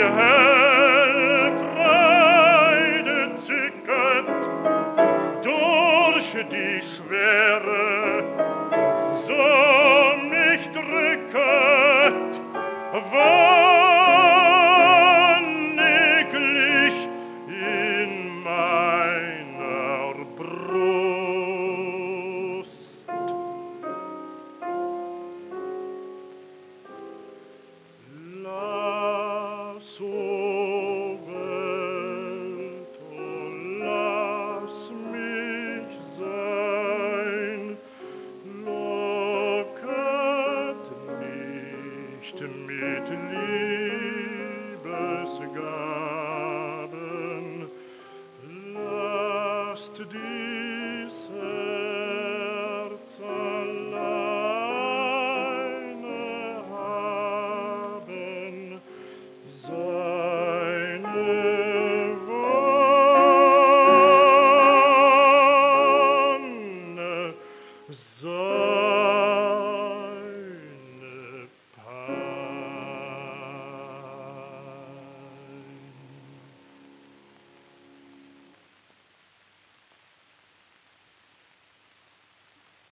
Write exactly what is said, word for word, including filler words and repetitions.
hell Freude zückend durch die Schwere, so mich drücket, wonniglich in meiner Brust. Lass, o Welt, o lass mich sein, locket nicht mit Liebesgaben, lasst dies Herz alleine haben, seine Wonne, seine